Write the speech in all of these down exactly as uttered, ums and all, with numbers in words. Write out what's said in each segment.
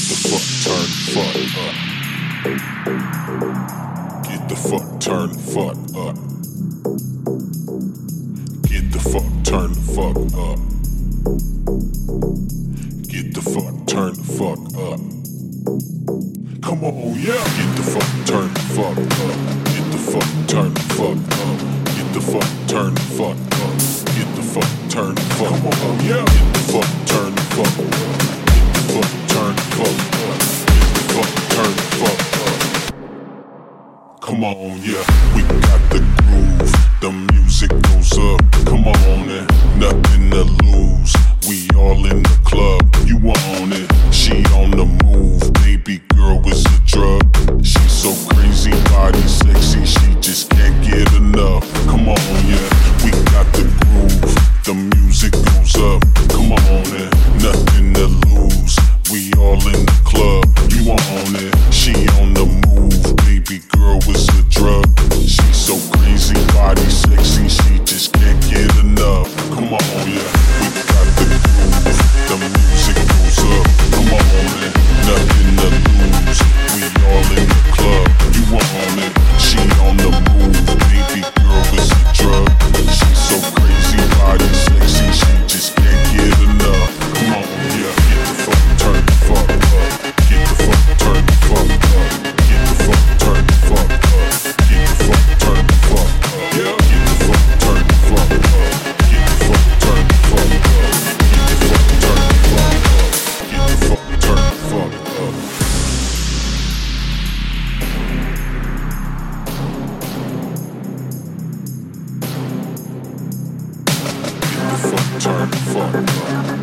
the fuck, turn the fuck up. Get the fuck, turn the fuck up. Get the fuck, turn the fuck up. Get the fuck, turn the fuck up. Come on, yeah. Get the fuck, turn the fuck up. Get the fuck, turn the fuck up. Get the fuck, turn the fuck up. Get the fuck, turn the fuck up. Come on, yeah. Get the fuck, turn the fuck up. Get the fuck, turn the fuck up. Get the fuck, turn the fuck up. Come on, yeah. We got the groove. The music goes up. Come on, and nothing to lose. We all in the club. You want it. She on the move. Baby girl is a drug. She's so crazy, body sexy. She just can't get enough. Come on, yeah. We got the groove. The music goes up. Come on, and nothing to lose. We all in the club. You want it. She on the move. Baby girl is a drug. She's so crazy, body sexy. She just can't get enough. Come on, yeah. We got the groove. The music goes up. Come on, and nothing to lose. We all in the club. You want it. She on the move. Baby girl is a drug. She's so crazy, body sexy. She just can't get enough. Come on, yeah. Get the fuck, turn the fuck up. Get the fuck, turn the fuck up. Get the fuck, turn the fuck up. Get the fuck, turn the fuck up. Yeah. Get the fuck, turn the fuck up. Get the fuck, turn the fuck up. Get the fuck, turn the fuck up. Get the fuck, turn the fuck up. Turn the fuck up.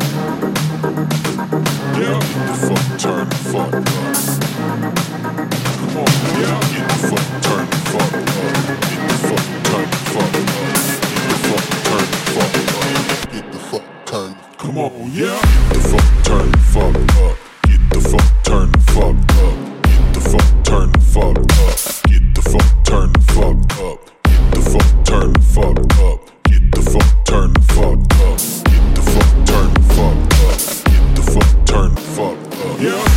Yeah, get the fuck, turn the fuck up. Come on, yeah, get the fuck, turn the fuck up. Get the fuck, turn the fuck up. Get the fuck, turn the fuck up. Get the fuck, turn. Come on, yeah. Get the fuck, turn the fuck up. Get the fuck, turn the fuck up. Get the fuck, turn the fuck up. Get the fuck, turn the fuck up. Get the fuck, turn the fuck up. Get the fuck, turn the fuck up. Get the fuck, turn the fuck up. Get the fuck, turn the fuck up. Yeah.